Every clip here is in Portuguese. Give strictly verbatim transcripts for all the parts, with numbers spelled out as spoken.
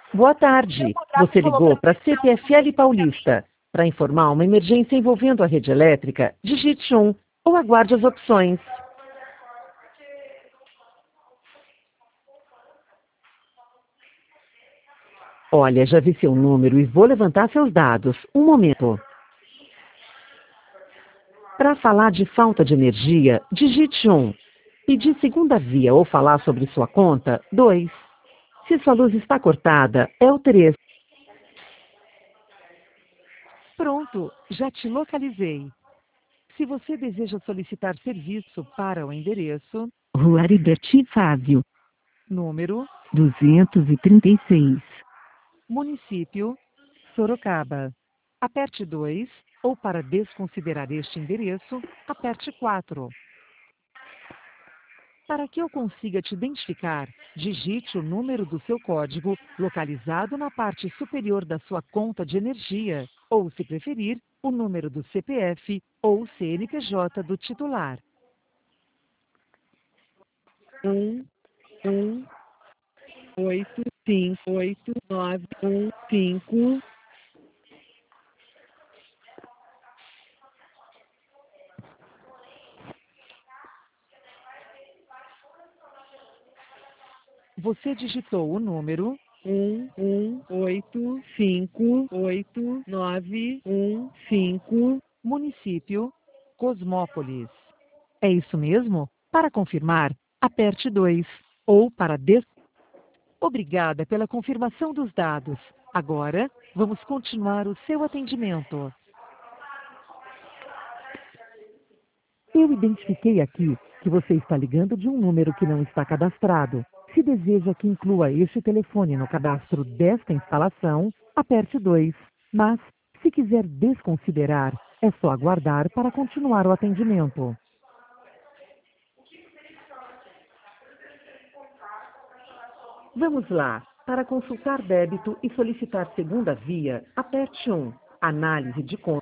Boa tarde. Você ligou para a C P F L Paulista. Para informar uma emergência envolvendo a rede elétrica, digite um ou aguarde as opções. Olha, já vi seu número e vou levantar seus dados. Um momento. Para falar de falta de energia, digite um. Pedir segunda via ou falar sobre sua conta, dois. Se sua luz está cortada, é o três. Pronto, já te localizei. Se você deseja solicitar serviço para o endereço, Rua Ariberti Fávio, número, duzentos e trinta e seis. município, Sorocaba. Aperte dois, ou para desconsiderar este endereço, aperte quatro. Para que eu consiga te identificar, digite o número do seu código localizado na parte superior da sua conta de energia, ou, se preferir, o número do C P F ou C N P J do titular. Um, um, oito, cinco, oito, nove, um, cinco. Você digitou o número Um, um, oito, cinco, oito, nove, um, cinco. município Cosmópolis. É isso mesmo? Para confirmar, aperte dois. Ou para des... Obrigada pela confirmação dos dados. Agora, vamos continuar o seu atendimento. Eu identifiquei aqui que você está ligando de um número que não está cadastrado. Se deseja que inclua este telefone no cadastro desta instalação, aperte dois. Mas, se quiser desconsiderar, é só aguardar para continuar o atendimento. Vamos lá. Para consultar débito e solicitar segunda via, aperte um. Análise de conta.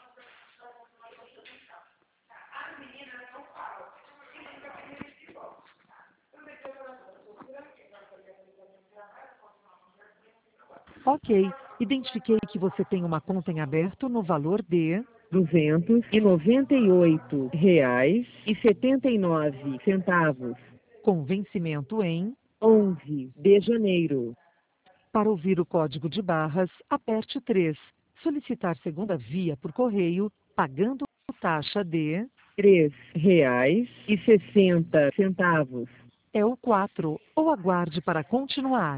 Ok. Identifiquei que você tem uma conta em aberto no valor de Duzentos e noventa e oito reais e setenta e nove centavos. com vencimento em. Onze de janeiro. Para ouvir o código de barras, aperte o três. Solicitar segunda via por correio, pagando taxa de. Três reais e sessenta centavos. É o quatro. Ou aguarde para continuar.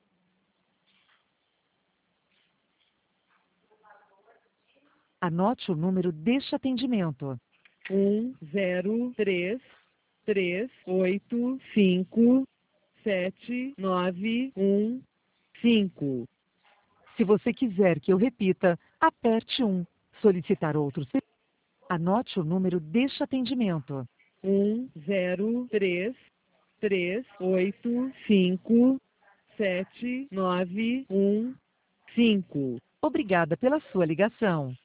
Anote o número deste atendimento. Um, zero, três, três, oito, cinco, sete, nove, um, cinco. Se você quiser que eu repita, aperte um. Solicitar outro serviço, anote o número deste atendimento. Um, zero, três, três, oito, cinco, sete, nove, um, cinco. Obrigada pela sua ligação.